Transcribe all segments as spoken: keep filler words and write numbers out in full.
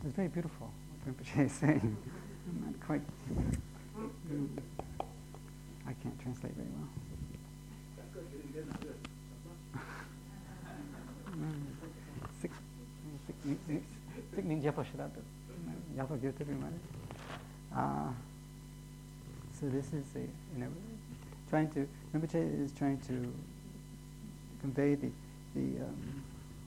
It's very beautiful what Rinpoche is saying. I'm not quite... Mm, I can't translate very well. Six, six, six ninja pashrata. Yapa Gyutabimari. Uh, so this is a, you know, trying to, Rinpoche is trying to convey the the um,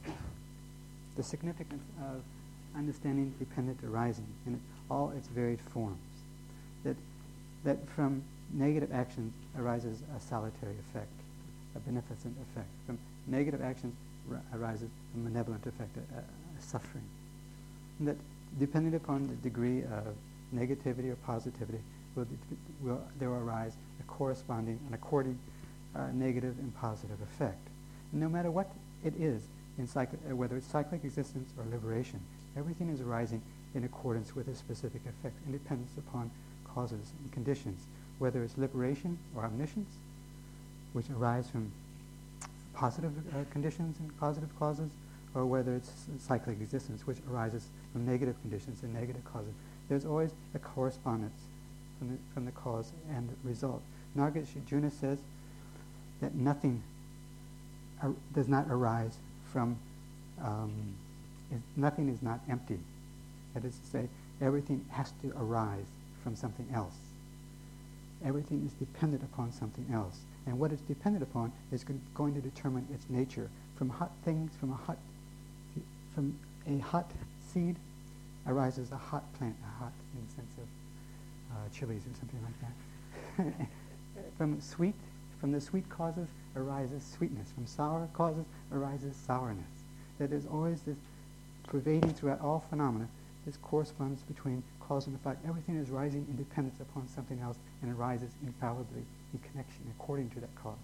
the significance of understanding dependent arising in all its varied forms. That that from negative actions arises a salutary effect, a beneficent effect. From negative actions r- arises a malevolent effect, a, a, a suffering. And that depending upon the degree of negativity or positivity, will, will there will arise a corresponding and according uh, negative and positive effect. No matter what it is, in cyclic, uh, whether it's cyclic existence or liberation, everything is arising in accordance with a specific effect and depends upon causes and conditions, whether it's liberation or omniscience, which arise from positive uh, conditions and positive causes, or whether it's cyclic existence, which arises from negative conditions and negative causes. There's always a correspondence from the, from the cause and the result. Nagarjuna says that nothing ar- does not arise from, um, is, nothing is not empty. That is to say, everything has to arise from something else. Everything is dependent upon something else. And what it's dependent upon is go- going to determine its nature. From hot things, from a hot, from a hot seed arises a hot plant, a hot in the sense of uh, chilies or something like that. From sweet, from the sweet causes arises sweetness. From sour causes arises sourness. That there's always this pervading throughout all phenomena, this correspondence between cause and effect. Everything is rising in dependence upon something else and arises infallibly in connection according to that cause.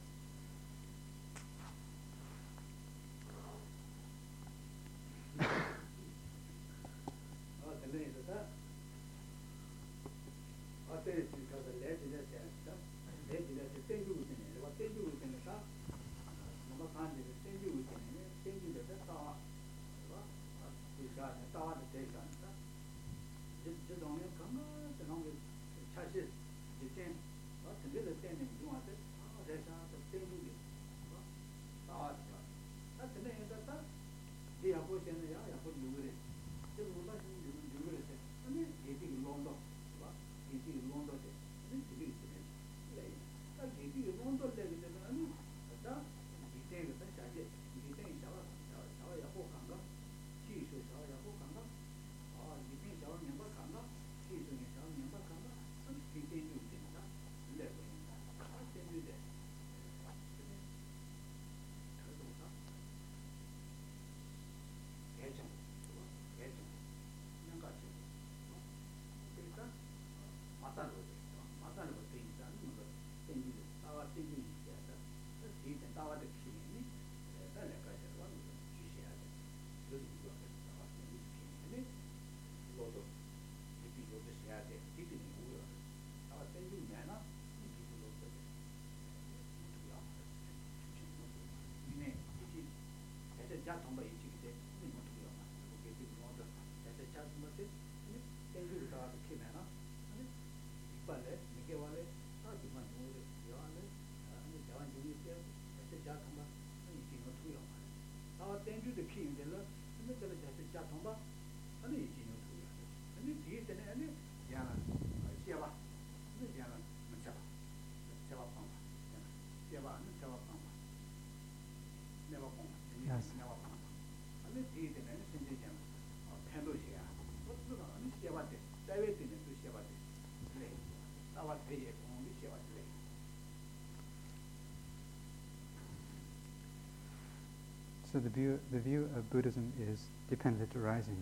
So the view, the view of Buddhism is dependent arising.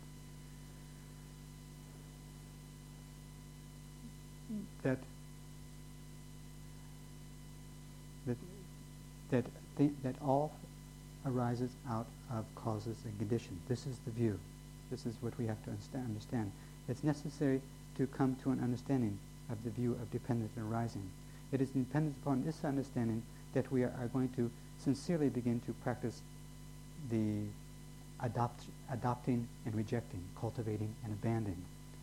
That that that th- that all arises out of causes and conditions. This is the view. This is what we have to understand. understand. It's necessary to come to an understanding of the view of dependent arising. It is dependent upon this understanding that we are, are going to sincerely begin to practice the adopt, adopting and rejecting, cultivating and abandoning.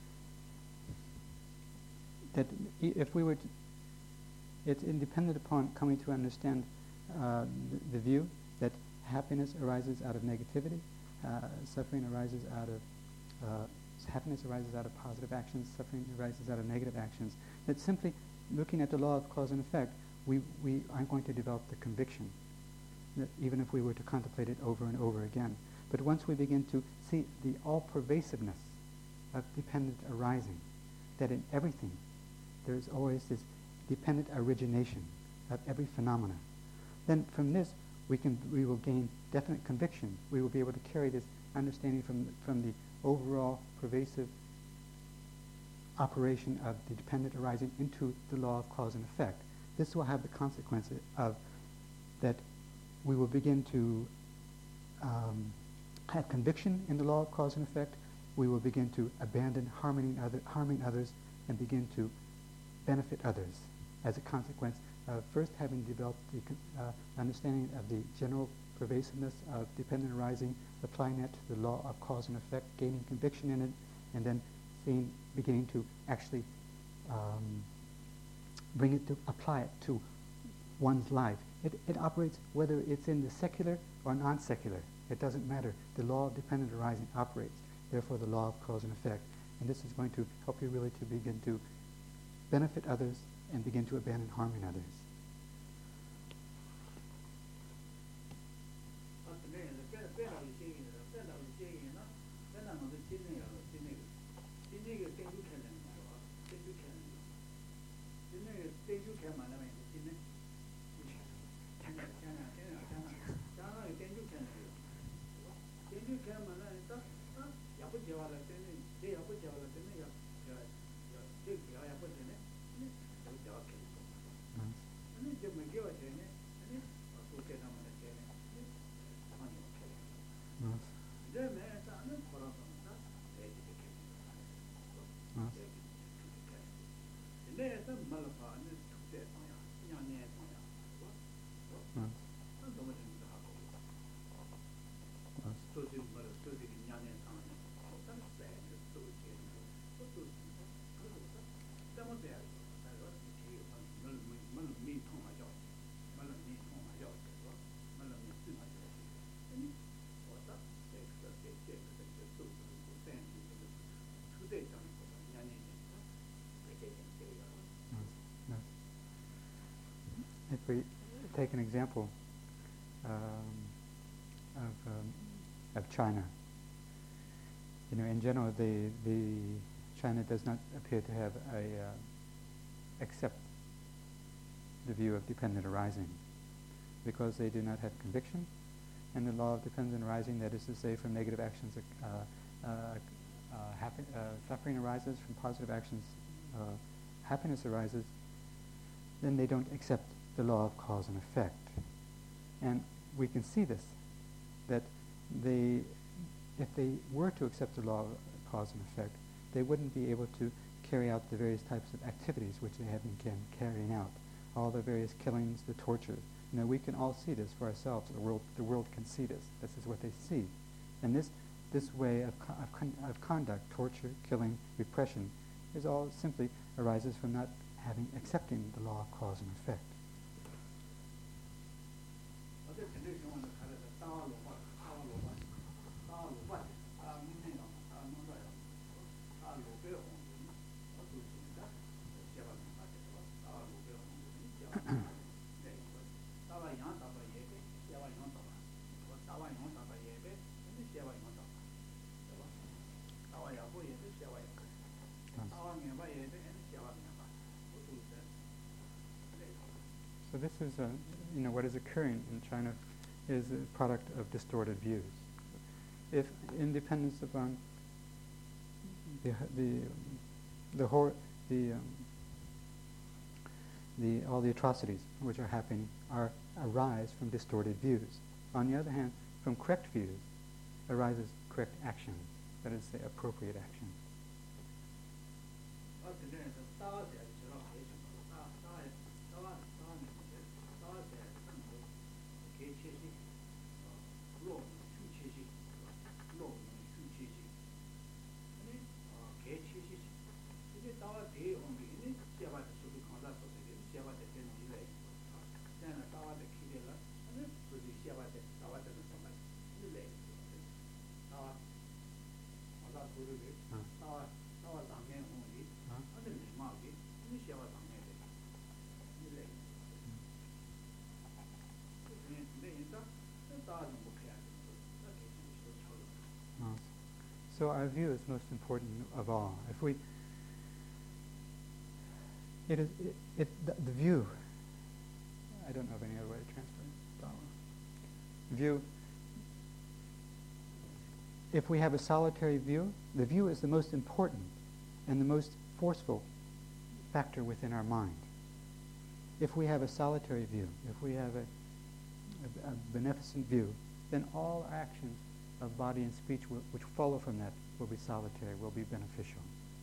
That if we were to, it's independent upon coming to understand uh, the, the view that happiness arises out of negativity, uh, suffering arises out of, uh, happiness arises out of positive actions, suffering arises out of negative actions, that simply looking at the law of cause and effect, we, we aren't going to develop the conviction, that even if we were to contemplate it over and over again. But once we begin to see the all-pervasiveness of dependent arising, that in everything there's always this dependent origination of every phenomena, then from this we can we will gain definite conviction. We will be able to carry this understanding from from the overall pervasive operation of the dependent arising into the law of cause and effect. This will have the consequence of that we will begin to um, have conviction in the law of cause and effect. We will begin to abandon harming, other, harming others and begin to benefit others as a consequence of first having developed the uh, understanding of the general pervasiveness of dependent arising, applying that to the law of cause and effect, gaining conviction in it, and then seeing, beginning to actually um, bring it to, apply it to one's life. It, it operates whether it's in the secular or non-secular. It doesn't matter. The law of dependent arising operates. Therefore, the law of cause and effect. And this is going to help you really to begin to benefit others and begin to abandon harming others. If we take an example um, of, um, of China, you know, in general, the, the China does not appear to have a uh, accept the view of dependent arising, because they do not have conviction, and the law of dependent arising, that is to say, from negative actions, uh, uh, uh, happy, uh, suffering arises, from positive actions, uh, happiness arises, then they don't accept the law of cause and effect. And we can see this, that they, if they were to accept the law of cause and effect, they wouldn't be able to carry out the various types of activities which they have been carrying out, all the various killings, the torture. You know, we can all see this for ourselves. The world, the world can see this. This is what they see. And this, this way of, co- of, con- of conduct, torture, killing, repression, is all simply arises from not having, accepting the law of cause and effect. So this is, uh, you know, what is occurring in China is a product of distorted views. If independence upon the the the whole the um, the all the atrocities which are happening are arise from distorted views. On the other hand, from correct views arises correct action, that is, the appropriate action. So our view is most important of all. If we, it is it, it the, the view. I don't know of any other way to transfer it. View. If we have a solitary view, the view is the most important and the most forceful factor within our mind. If we have a solitary view, if we have a, a, a beneficent view, then all actions of body and speech will, which follow from that will be solitary, will be beneficial.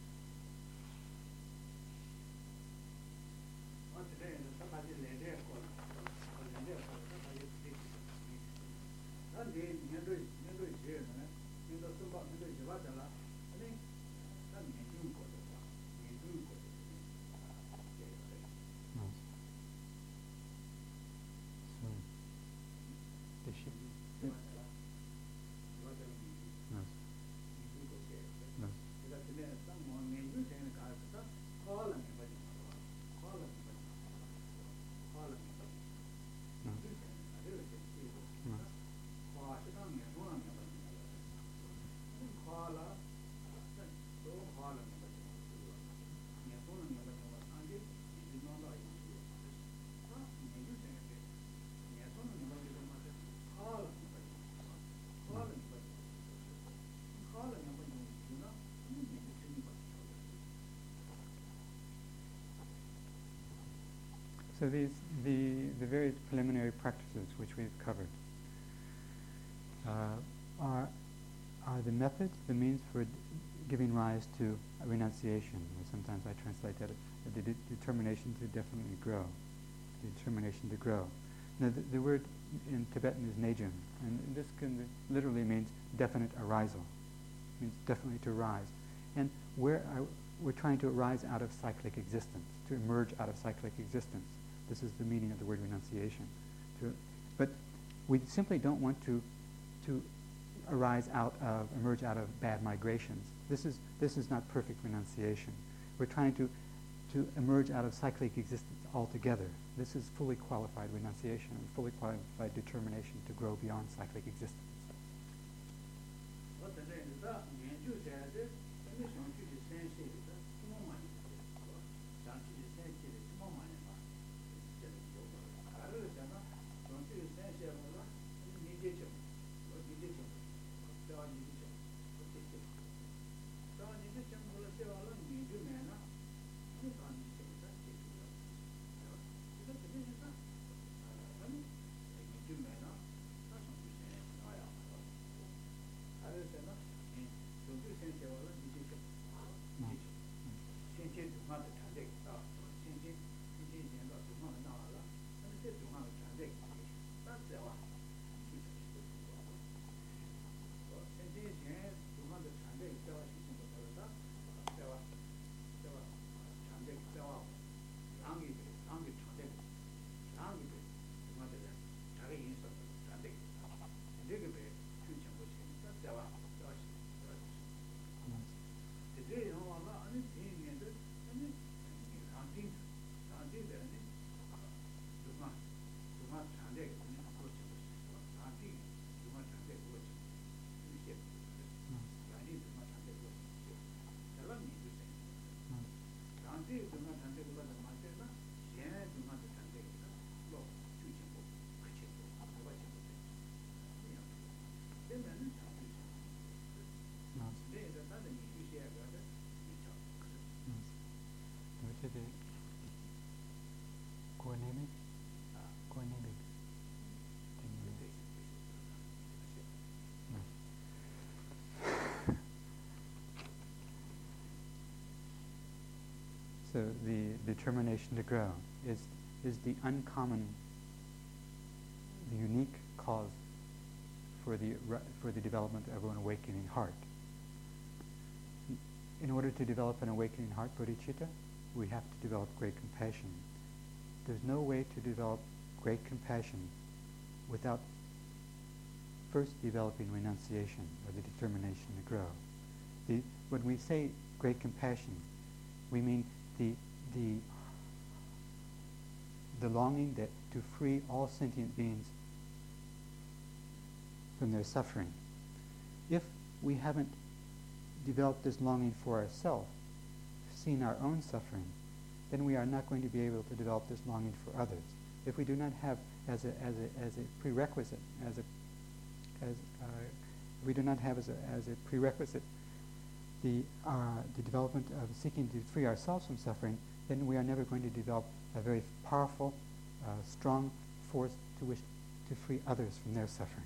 So these, the, the various preliminary practices which we've covered uh, are, are the methods, the means for d- giving rise to renunciation. Or sometimes I translate that as the de- determination to definitely grow, the determination to grow. Now the, the word in Tibetan is nejum, and this can be, literally means definite arisal, means definitely to rise. And where are, we're trying to arise out of cyclic existence, to emerge out of cyclic existence. This is the meaning of the word renunciation. To, but we simply don't want to to arise out of, emerge out of bad migrations. This is this is not perfect renunciation. We're trying to to emerge out of cyclic existence altogether. This is fully qualified renunciation and fully qualified determination to grow beyond cyclic existence. So the determination to grow is is the uncommon, the unique cause for the for the development of an awakening heart. In order to develop an awakening heart, bodhicitta, we have to develop great compassion. There's no way to develop great compassion without first developing renunciation, or the determination to grow. The, when we say great compassion, we mean the the the longing that to free all sentient beings from their suffering. If we haven't developed this longing for ourselves, seen our own suffering, then we are not going to be able to develop this longing for others. If we do not have as a as a as a prerequisite, as a as uh, we do not have as a as a prerequisite the uh, the development of seeking to free ourselves from suffering, then we are never going to develop a very powerful, uh, strong force to wish to free others from their suffering.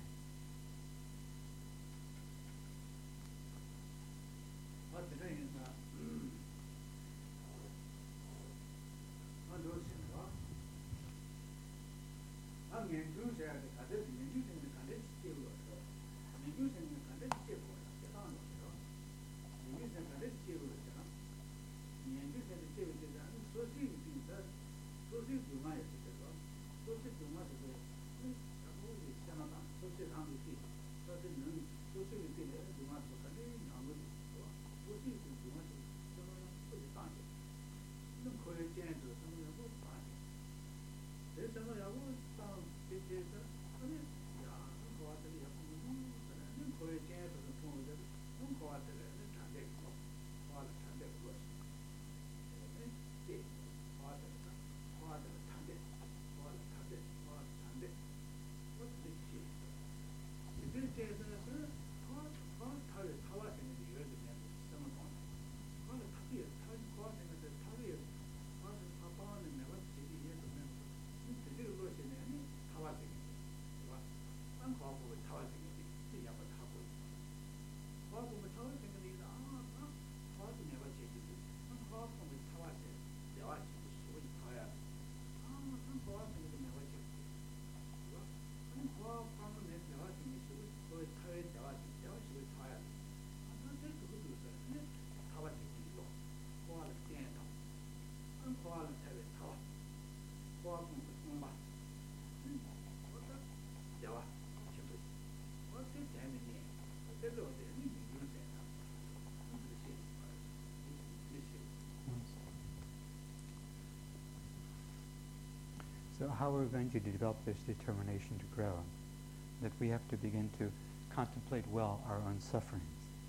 So how we're going to develop this determination to grow? That we have to begin to contemplate well our own sufferings.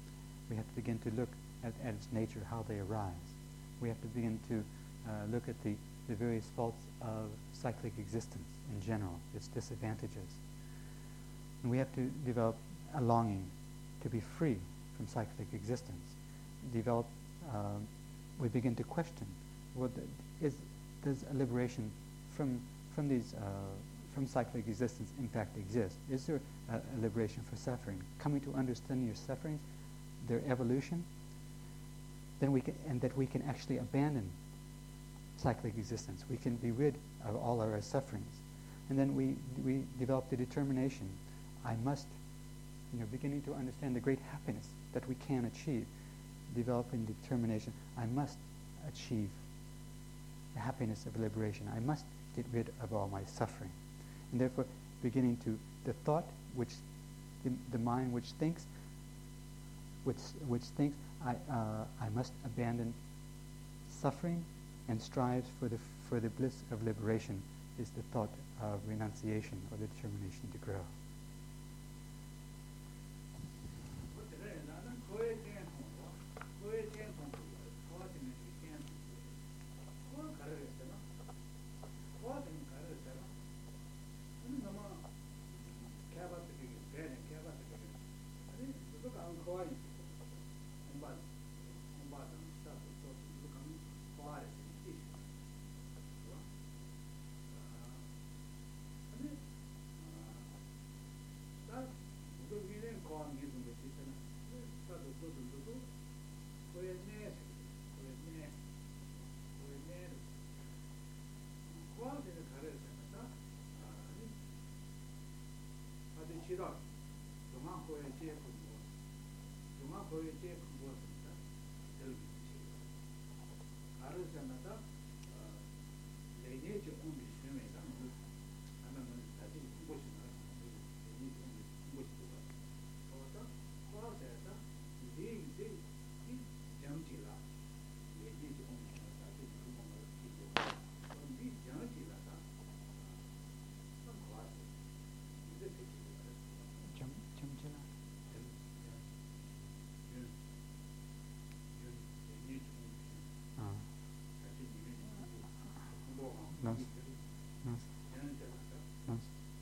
We have to begin to look at, at its nature, how they arise. We have to begin to uh, look at the, the various faults of cyclic existence in general, its disadvantages. And we have to develop a longing to be free from cyclic existence. Develop, um, we begin to question, what the, is, does a liberation from from these uh, from cyclic existence in fact exist? Is there a, a liberation for suffering? Coming to understand your sufferings, their evolution, then we can, and that we can actually abandon cyclic existence. We can be rid of all our sufferings, and then we we develop the determination. I must, you know, beginning to understand the great happiness that we can achieve. Developing determination. I must achieve the happiness of liberation. I must get rid of all my suffering. And therefore, beginning to, the thought which, the, the mind which thinks, which, which thinks, I, uh, I must abandon suffering and strives for the, for the bliss of liberation, is the thought of renunciation or the determination to grow. No. No. No.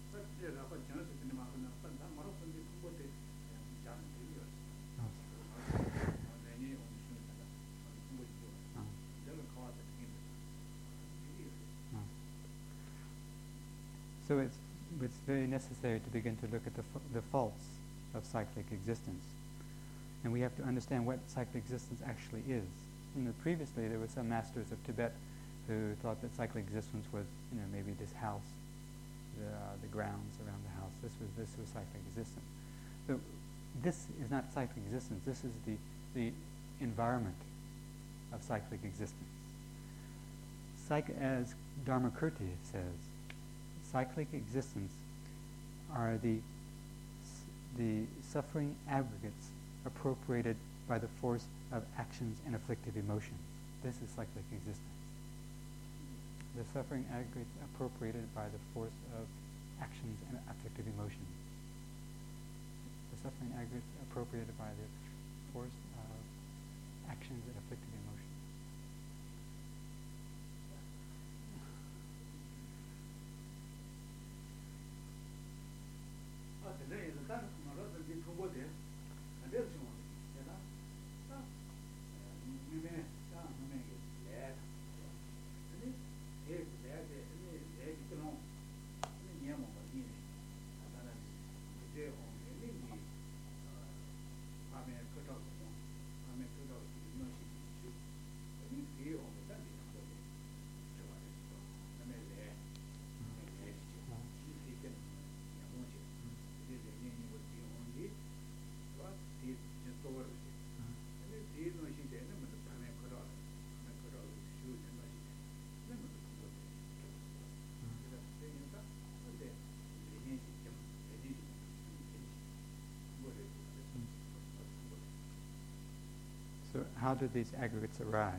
So it's, it's very necessary to begin to look at the, f- the faults of cyclic existence. And we have to understand what cyclic existence actually is. You know, previously there were some masters of Tibet who thought that cyclic existence was, you know, maybe this house, the, uh, the grounds around the house. This was, this was cyclic existence. But this is not cyclic existence. This is the, the environment of cyclic existence. Psych- as Dharmakirti says, cyclic existence are the, the suffering aggregates appropriated by the force of actions and afflictive emotions. This is cyclic existence. The suffering aggregates appropriated by the force of actions and afflictive emotions. The suffering aggregates appropriated by the force of actions and afflictive emotions. So how do these aggregates arise?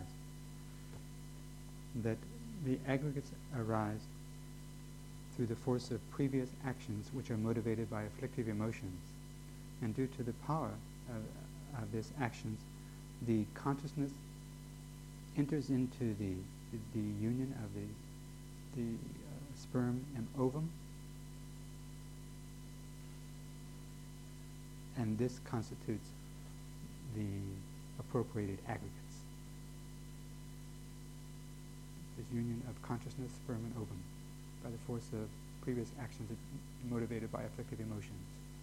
That the aggregates arise through the force of previous actions which are motivated by afflictive emotions. And due to the power of, of these actions, the consciousness enters into the, the, the union of the, the uh, sperm and ovum, and this constitutes the appropriated aggregates. This union of consciousness, sperm, and ovum by the force of previous actions motivated by afflictive emotions.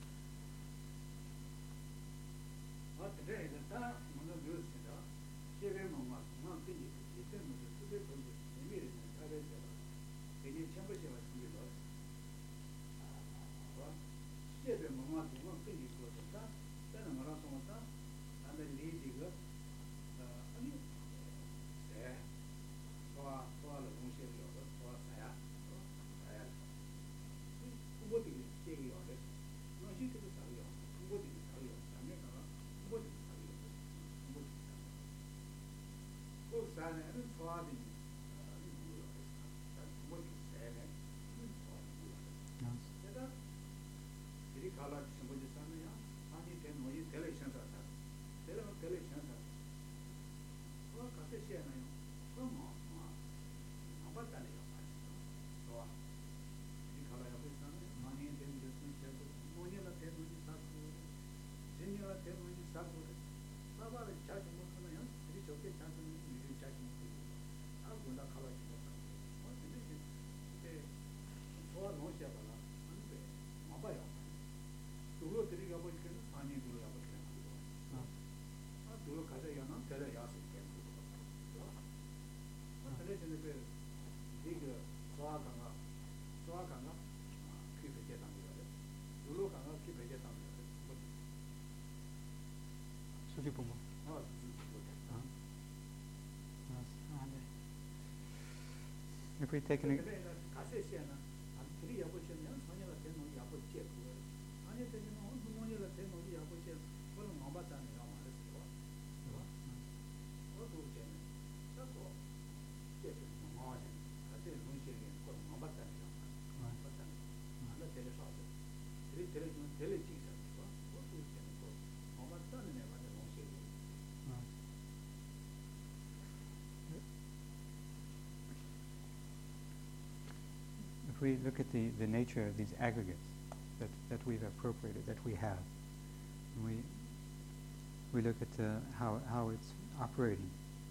If we take an we look at the, the nature of these aggregates that, that we've appropriated, that we have, and we we look at uh, how how it's operating.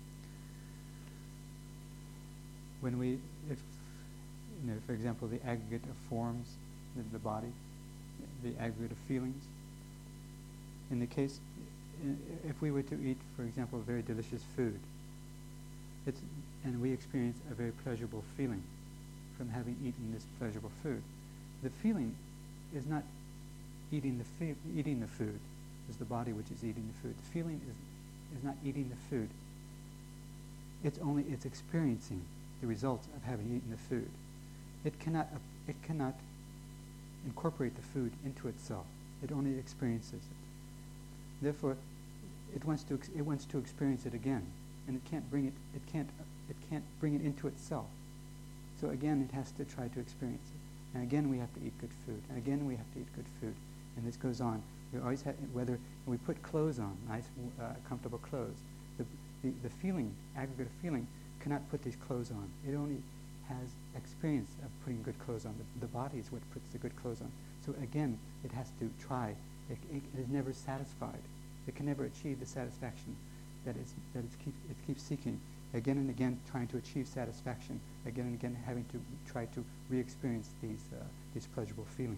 When we, if you know, for example, the aggregate of forms in the body, the aggregate of feelings. In the case, if we were to eat, for example, very delicious food, it's, and we experience a very pleasurable feeling from having eaten this pleasurable food, the feeling is not eating the fe- eating the food, it's the body which is eating the food. The feeling is is not eating the food. It's only it's experiencing the results of having eaten the food. It cannot uh, it cannot incorporate the food into itself. It only experiences it. Therefore, it wants to ex- it wants to experience it again, and it can't bring it it can't uh, it can't bring it into itself. So again, it has to try to experience it. And again, we have to eat good food. And again, we have to eat good food. And this goes on. We always have, whether we put clothes on, nice, uh, comfortable clothes. The, the the feeling, aggregate of feeling, cannot put these clothes on. It only has experience of putting good clothes on. The, the body is what puts the good clothes on. So again, it has to try. It, it is never satisfied. It can never achieve the satisfaction that it's, that it's keep, it keeps seeking. Again and again, trying to achieve satisfaction. Again and again, having to try to re-experience these uh, these pleasurable feelings.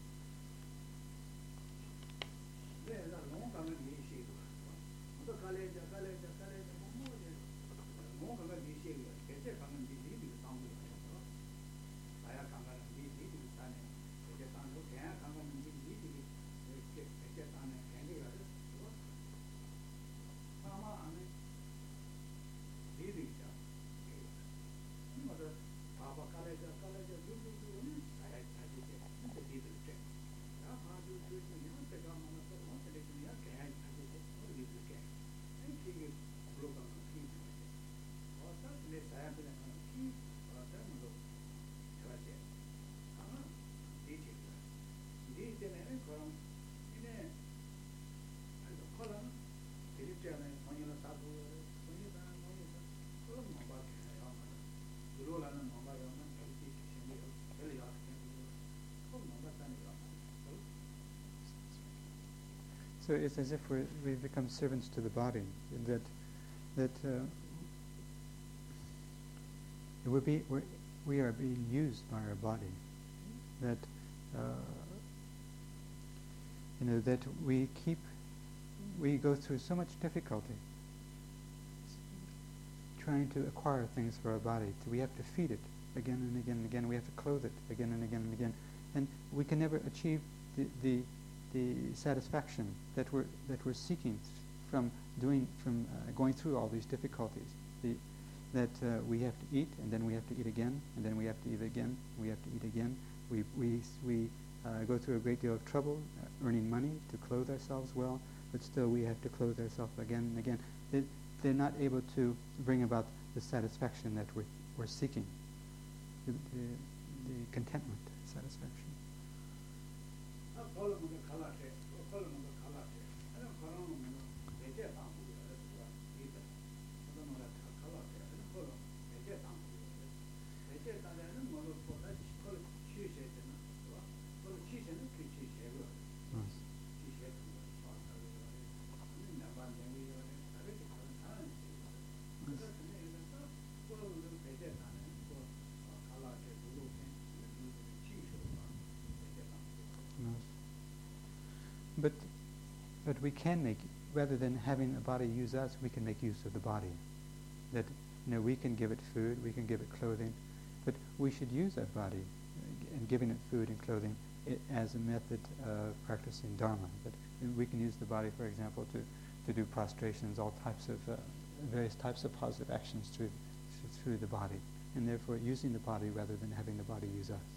So it's as if we we become servants to the body. That that uh, we're be, we're, we are being used by our body. That uh, you know that we keep we go through so much difficulty trying to acquire things for our body. We have to feed it again and again and again. We have to clothe it again and again and again, and we can never achieve the the, the satisfaction that we're that we're seeking from doing from uh, going through all these difficulties. The, that uh, we have to eat, and then we have to eat again, and then we have to eat again. We have to eat again. We we we uh, go through a great deal of trouble uh, earning money to clothe ourselves well, but still we have to clothe ourselves again and again. They, they're not able to bring about the satisfaction that we're we're seeking, the the, the contentment, satisfaction. But, but we can make, rather than having the body use us, we can make use of the body. That, you know, we can give it food, we can give it clothing, but we should use our body uh, and giving it food and clothing it, as a method of practicing Dharma. That we can use the body, for example, to, to do prostrations, all types of, uh, various types of positive actions through, through the body, and therefore using the body rather than having the body use us.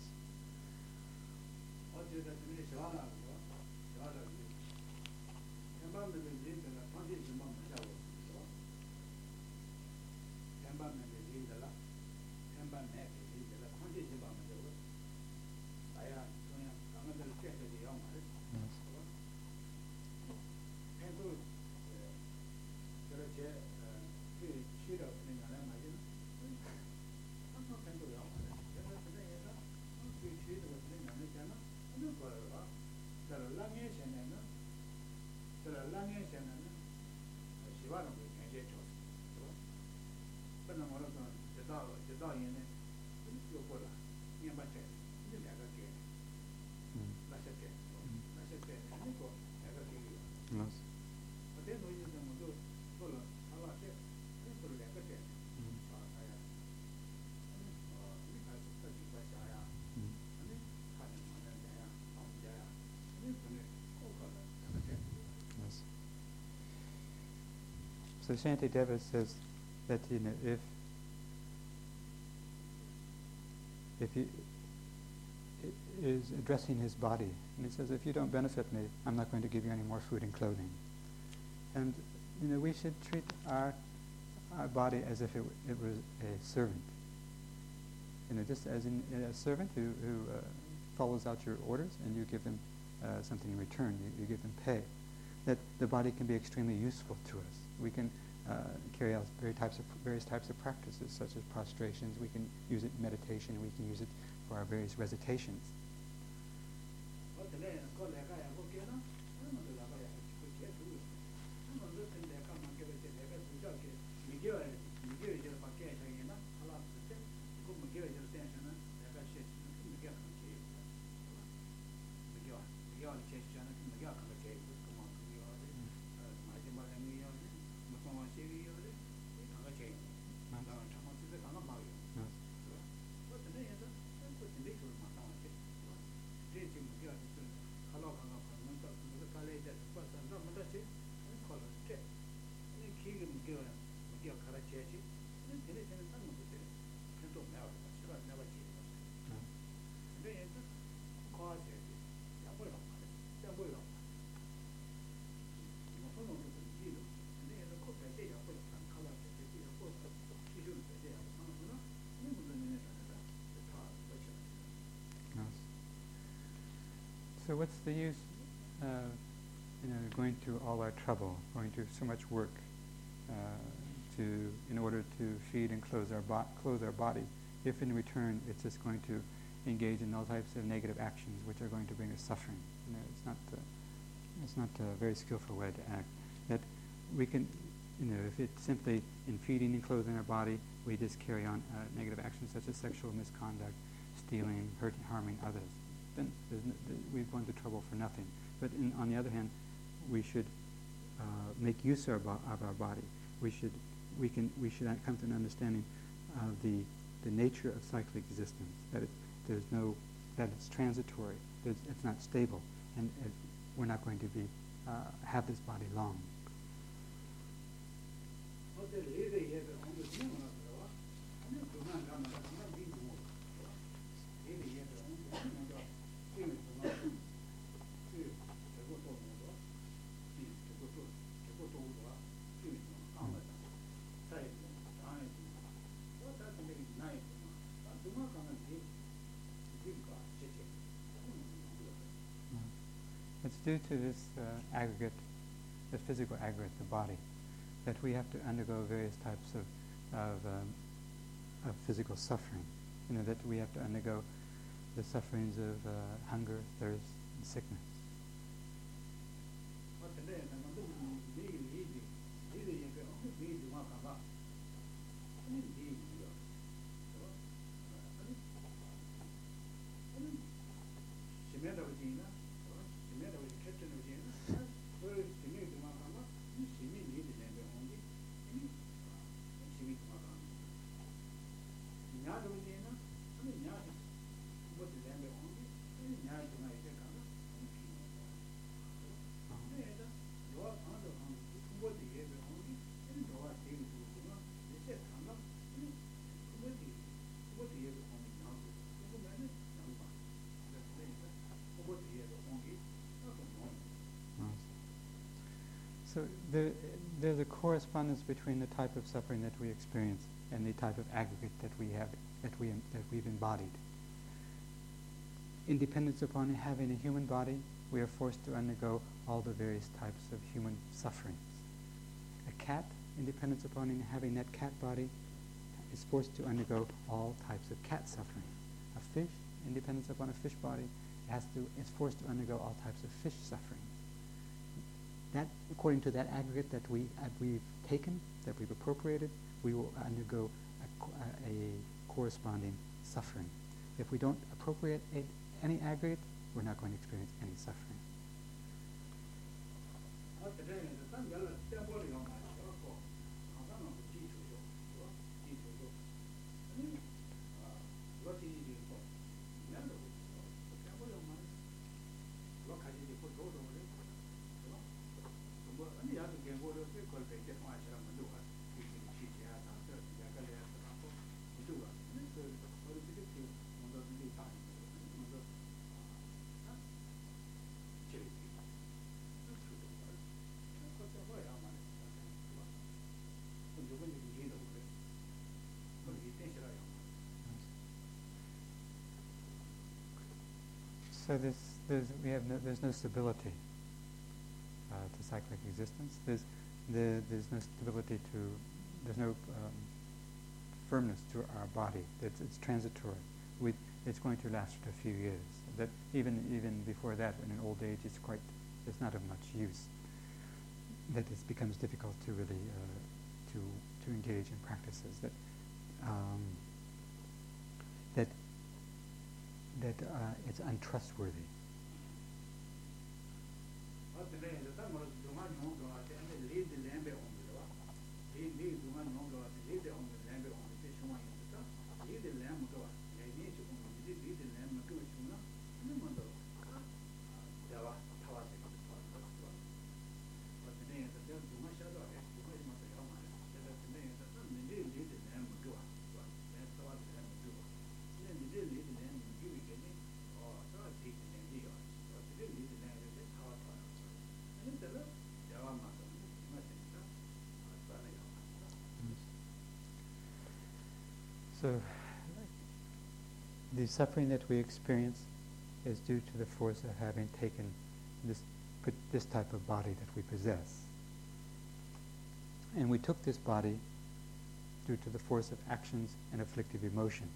So Shantideva says that, you know, if if he is addressing his body, and he says, if you don't benefit me, I'm not going to give you any more food and clothing. And you know, we should treat our our body as if it, w- it was a servant. You know, just as in a servant who, who uh, follows out your orders, and you give them uh, something in return. You, you give them pay. That the body can be extremely useful to us. We can uh, carry out very types of various types of practices, such as prostrations. We can use it in meditation, and we can use it for our various recitations. So what's the use, uh, you know, going through all our trouble, going through so much work uh, to, in order to feed and clothe our, bo- clothe our body, if in return it's just going to engage in all types of negative actions which are going to bring us suffering? You know, it's not, uh, it's not a very skillful way to act. That we can, you know, if it's simply in feeding and clothing our body, we just carry on uh, negative actions such as sexual misconduct, stealing, hurting, harming others. Then there's no, we've gone to trouble for nothing. But in, on the other hand, we should uh, make use of our, bo- of our body. We should we can we should come to an understanding of the the nature of cyclic existence. That it, there's no that it's transitory. There's, it's not stable, and it, we're not going to be uh, have this body long. It's due to this uh, aggregate, the physical aggregate, the body, that we have to undergo various types of of, um, of physical suffering. You know, that we have to undergo the sufferings of uh, hunger, thirst, and sickness. So there, there's a correspondence between the type of suffering that we experience and the type of aggregate that we have, that we that we've embodied. In dependence upon having a human body, we are forced to undergo all the various types of human sufferings. A cat, in dependence upon having that cat body, is forced to undergo all types of cat suffering. A fish, in dependence upon a fish body, has to is forced to undergo all types of fish suffering. That, according to that aggregate that we uh, we've taken, that we've appropriated, we will undergo a, a corresponding suffering. If we don't appropriate a, any aggregate, we're not going to experience any suffering. So there's, there's, we have no, there's no stability uh, to cyclic existence. There's, the, there's no stability to, there's no um, firmness to our body. It's, it's transitory. We, it's going to last for a few years. That even even before that, in an old age, it's quite, it's not of much use. That it becomes difficult to really uh, to to engage in practices that um, that that uh, it's untrustworthy. So the suffering that we experience is due to the force of having taken this this type of body that we possess. And we took this body due to the force of actions and afflictive emotions.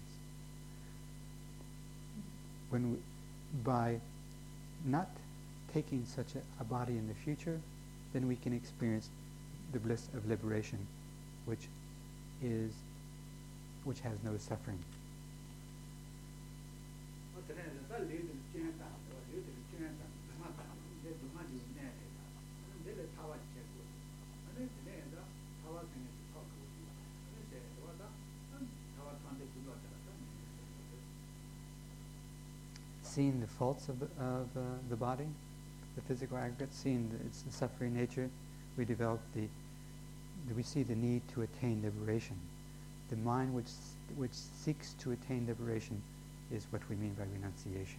When we, by not taking such a, a body in the future, then we can experience the bliss of liberation, which is which has no suffering. Seeing the faults of the, of uh, the body, the physical aggregate, seeing the, its suffering nature, we develop the, the, we see the need to attain liberation. The mind which which seeks to attain liberation is what we mean by renunciation.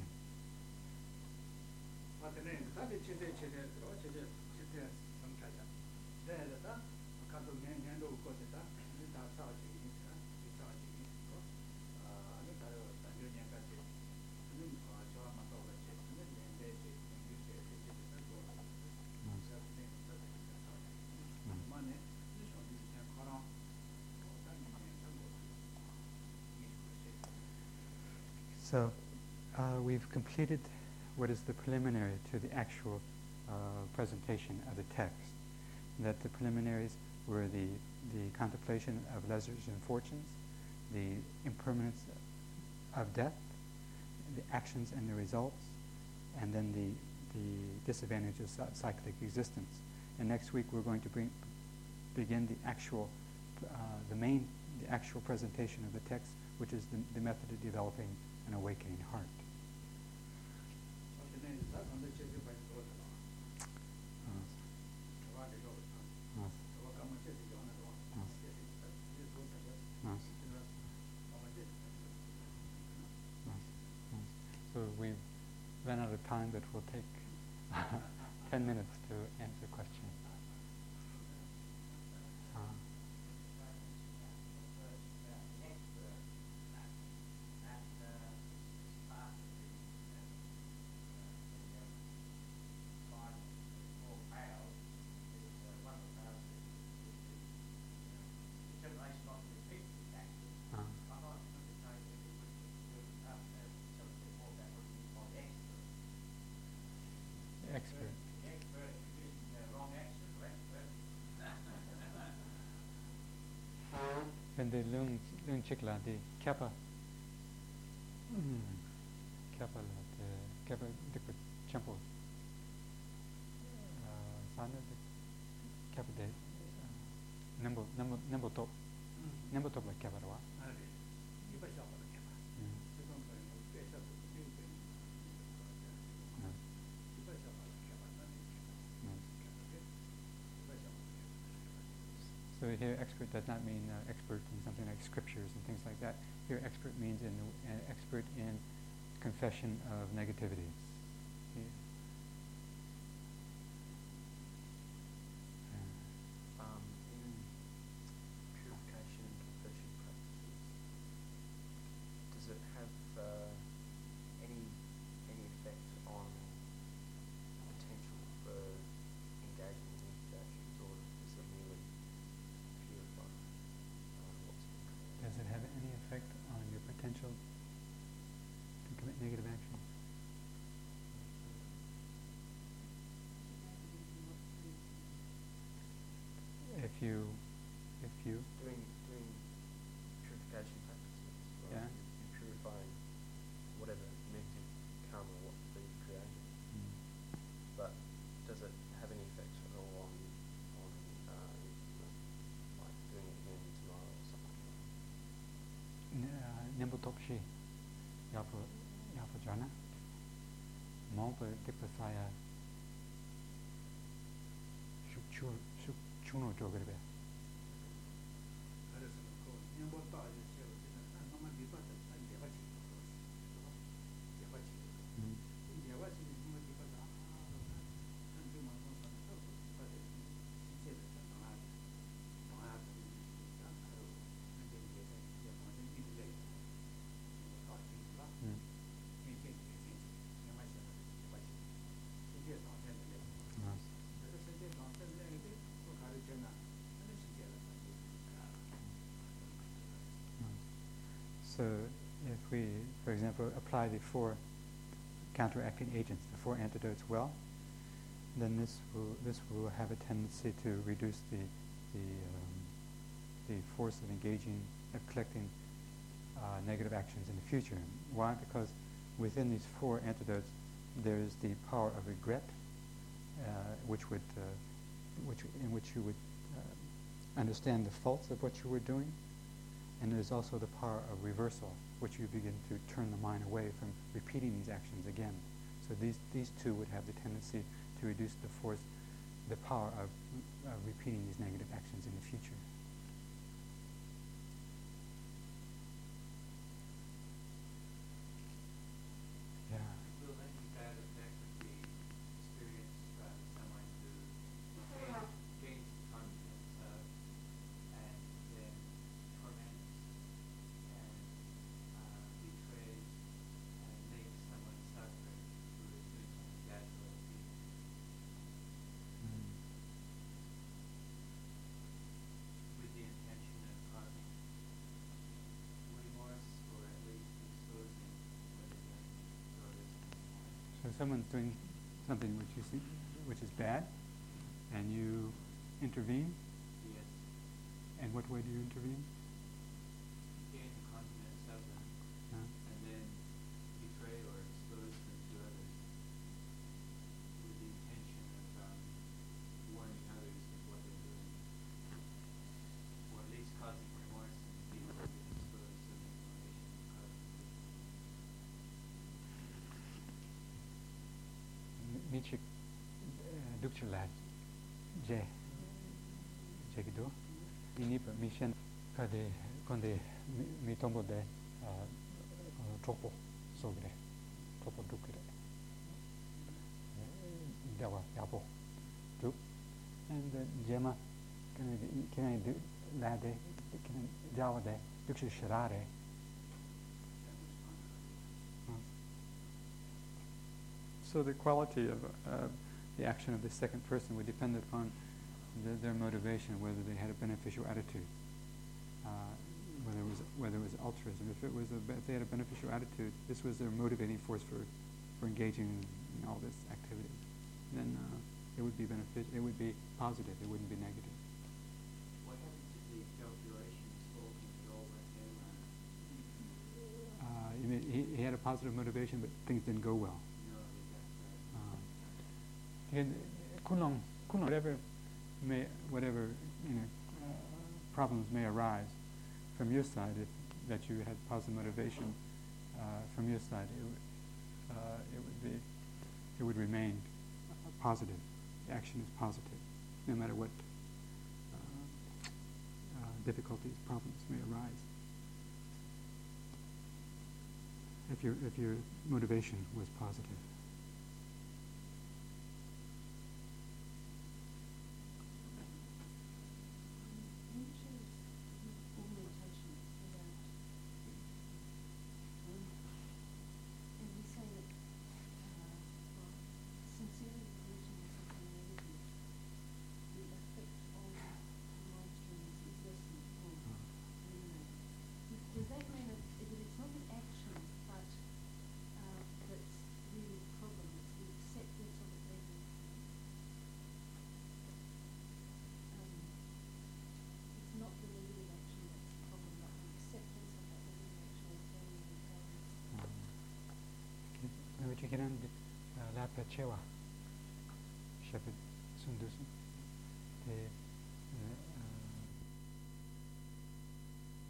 So uh, we've completed what is the preliminary to the actual uh, presentation of the text. That the preliminaries were the, the contemplation of leisures and fortunes, the impermanence of death, the actions and the results, and then the, the disadvantages of cyclic existence. And next week we're going to bring, begin the actual, uh, the main, the actual presentation of the text, which is the, the method of developing an awakening heart. So we've run out of time, but we'll take ten minutes to answer questions. Uh, expert. เป็นเรื่องเรื่องเช็คลาดีแค่ปะแค่ปะละแค่ปะเด็กเป็นแชมพูสารเด็กแค่ปะเด็กนั่งบนั่งบนั่งบโต๊ะนั่งบโต๊ะแบบแค่ปะหรอวะSo here, expert does not mean uh, expert in something like scriptures and things like that. Here, expert means an uh, expert in confession of negativities. Yeah. Um, in purification and confession practices, does it have uh, any any effect on potential for engaging in negative actions, or is it merely purify uh, what's been created? Does it have any effect on your potential to commit negative actions? If you, if you, Doing doing purification practices, right? Yeah. You're, you're purifying whatever negative karma, what you've created. mm, But does it have any effect at all on on uh, you know, like doing it again tomorrow or something like that? nimble top she, yapo yapo jana, mompa dipasaya, shuk chu shuk chuno jogirbe. So if we, for example, apply the four counteracting agents, the four antidotes well, then this will this will have a tendency to reduce the the um, the force of engaging, of collecting uh, negative actions in the future. Why? Because within these four antidotes, there is the power of regret, uh, which would uh, which in which you would uh, understand the faults of what you were doing. And there's also the power of reversal, which you begin to turn the mind away from repeating these actions again. So these these two would have the tendency to reduce the force, the power of uh, repeating these negative actions in the future. Yeah. Will any bad effect be experienced by someone who gains, gains confidence of and then torments and uh, betrays and makes someone suffer who is doing something bad to other people? Mm. With the intention of causing remorse or at least exposing what is in others. So someone's doing something which you see, which is bad, and you intervene. Yes, And what way do you intervene? gain the confidence of them Uh, and then betray or expose them to others with the intention of um, warning others of what they're doing, or at least causing remorse in people who get exposed to the information and causing Nietzsche dukche lad je je gido ini pa mission kade konde mi tombo de tropo sogre tropo dukre dawa yabo duk and jema can I can I do lade can I jawa de dukche sharare. So the quality of uh, the action of the second person would depend upon the, their motivation, whether they had a beneficial attitude, uh, whether it was whether it was altruism. If it was a, if they had a beneficial attitude, this was their motivating force for, for engaging in, in all this activity. Then uh, it would be benefit. It would be positive. It wouldn't be negative. What happens if the calculation is faulty in the he had a positive motivation, but things didn't go well. No, Uh, that's right. and kunlong, kunlong, whatever may, whatever you know, uh, problems may arise from your side, if that you had positive motivation uh, from your side, it, w- uh, it would be, it would remain uh, positive. The action is positive, no matter what uh, uh, difficulties, problems may arise. If your if your motivation was positive. When you choose augmentation without, um, and we say that, uh, well, sincerely wishing something negative, the effect on the mind streams is lessened or eliminated. Does that mean that, that it's not the action, but uh, that's really the problem, it's the acceptance of it being, um, it's not the negative action that's the problem, but the acceptance of that negative action as being the problem. Noi ci chiediamo la piaceva, Shepherd Sundusu,